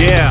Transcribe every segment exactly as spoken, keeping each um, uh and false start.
Yeah.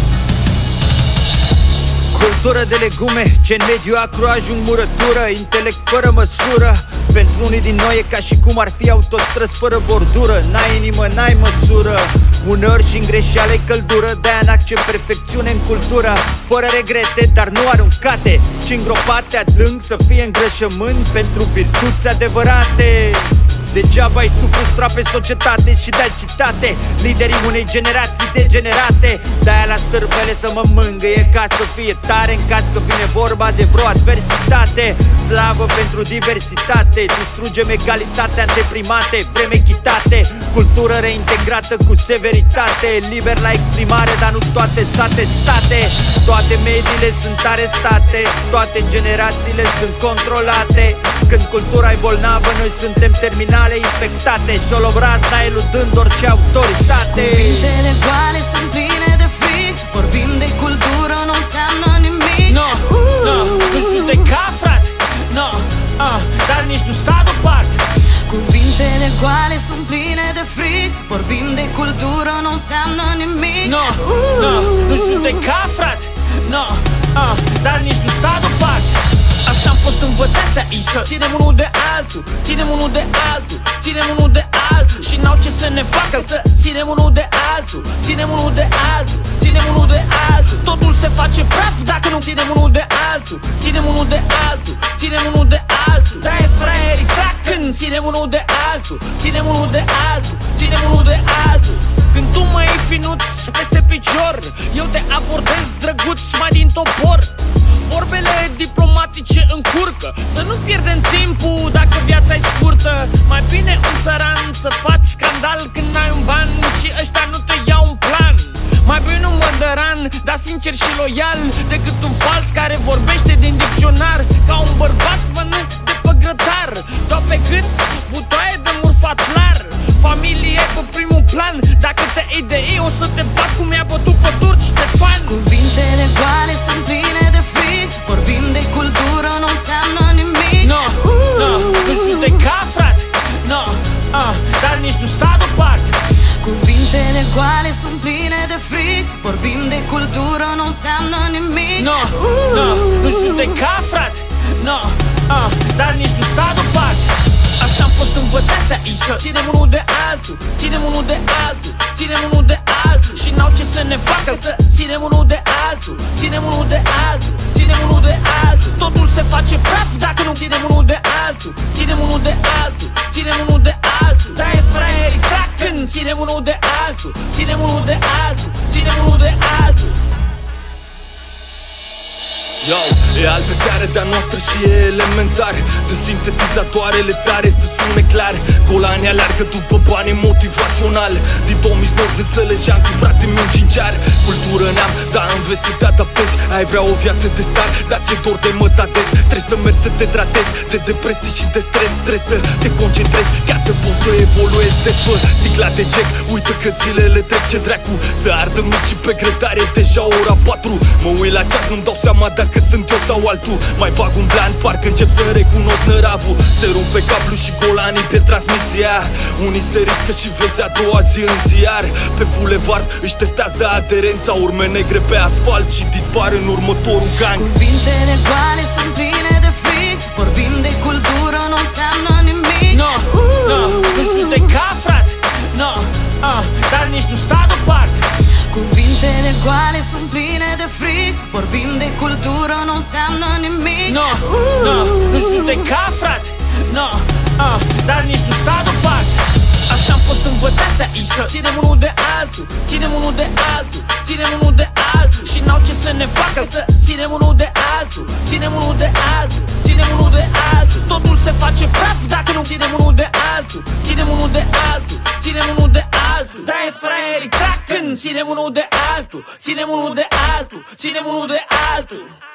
Cultură de legume, ce-n mediu acru ajung murătură. Intelect fără măsură, pentru unii din noi e ca și cum ar fi autostrăzi fără bordură. N-ai inimă, n-ai măsură, uneori și-n greșeală-i căldură. De-aia n-accept perfecțiune în cultură, fără regrete, dar nu aruncate, ci îngropate adânc să fie îngrășământ pentru virtuți adevărate. Degeaba ai tu frustrat pe societate și dai citate liderii unei generații degenerate. De-aia la stârpele să mă mângâie ca să fie tare în caz că vine vorba de vreo adversitate. Slavă pentru diversitate, distrugem egalitatea în deprimate. Vrem echitate, cultură reintegrată cu severitate. Liber la exprimare, dar nu toate sate state. Toate mediile sunt arestate, toate generațiile sunt controlate. Când cultura e bolnavă, noi suntem terminale infectate, șolobrazna eludând orice autoritate. Cuvintele goale sunt pline de fric, vorbim de cultură, nu înseamnă nimic. No, uh. no, nu judeca, frate, no, uh, dar nici nu sta deoparte. Cuvintele goale sunt pline de fric, vorbim de cultură, nu înseamnă nimic. No, uh. no, nu judeca, frate, no, uh, dar nici nu sta deoparte. Așa am fost învățați aici să ținem unul de altul, ținem unul de altul, ținem unul de altul. Și n-au ce să ne facă altă, ținem unul de altul, ținem unul de altul, ținem unul de altul. Totul se face praf dacă nu ținem unul de altul, ținem unul de altul, ținem unul de altul. Da, e fraierii trag când ținem unul de altul, ținem unul de altul, ținem unul de altul. Când tu mă iei finuț peste picior, eu te abordez drăguț mai din topor. Vorbele diplomatice încurcă, să nu pierdem timpul dacă viața e scurtă. Mai bine un țăran să faci scandal când ai un ban și ăștia nu te iau un plan. Mai bine un mădăran, dar sincer și loial, decât un fals care vorbește din dicționar. Ca un bărbat mănânc de pe grătar, doar pe gând butoaie de murfat clar. Familie pe primul plan, dacă te iei de ei o să te bat cum i-a bătut pe turci Ștefan. Cuvintele goale sunt pline de fric, vorbim de cultură, nu înseamnă nimic. No, uh. no, nu judeca, frate, no, uh, dar nici nu sta deoparte. Cuvintele goale sunt pline de fric, vorbim de cultură, nu înseamnă nimic. No, uh. no, nu judeca, frate, no, uh, dar nici nu sta deoparte. Așa am fost învățați aici să ținem unul de altul, ținem unul de altul, ținem unul de altul. Și n-au ce să ne facă altă, ținem unul de altul, ținem unul de altul, ținem unul de altul. Totul se face praf dacă nu ținem unul de altul, ținem unul de altul, ținem unul de altul. Da, e fraierii trag când ținem unul de altul, ținem unul de altul, ținem unul de altul. Yo, e altă seară de-a noastră și e elementar. De sintetizatoarele tare să sune clar. Golanii aleargă după bani motivațional. Din două mii nord de Sălăjean cu frate meu cinciar. Cultură neam, dar înveți să te adaptezi. Ai vrea o viață de star, dar ți-e dor de mătades. Trebuie să mergi să te tratezi de depresie și de stres. Trebuie să te concentrezi ca să poți să evoluezi. Desfă sticla de Jack, uită că zilele trec, ce dracu. Să ardă mici pe grătare, deja ora patru. Mă uit la ceas, nu-mi dau seama dacă sunt eu sau altul. Mai bag un blan, parcă încep să recunosc năravul. Se rupe cablu și golanii pe transmisia. Unii se riscă și vezi a doua zi în ziar. Pe bulevard își testează aderența. Urme negre pe asfalt și dispar în următorul gang. Cuvintele goale sunt pline de fric, vorbim de cultură, nu înseamnă nimic. No, uh. no, nu judeca, frate, no, uh, dar nici nu sta deoparte. Cuvintele goale sunt pline de fric, vorbim de cultură, nu înseamnă nimic. No, uh. no, nu judeca, frate, no, uh, dar nici nu sta deoparte. Așa am fost învățați aici să ținem unul de altul, ținem unul de altul, ținem unul de altul. Și n-au ce să ne facă altă, ținem unul de altul, ținem unul de altul, ținem unul de altul. Totul se face praf dacă nu ținem unul de altul, ținem unul de altul, ținem unul de altul. Da, e fraierii trag când ținem unul de altul, ținem unul de altul, ținem unul de altul.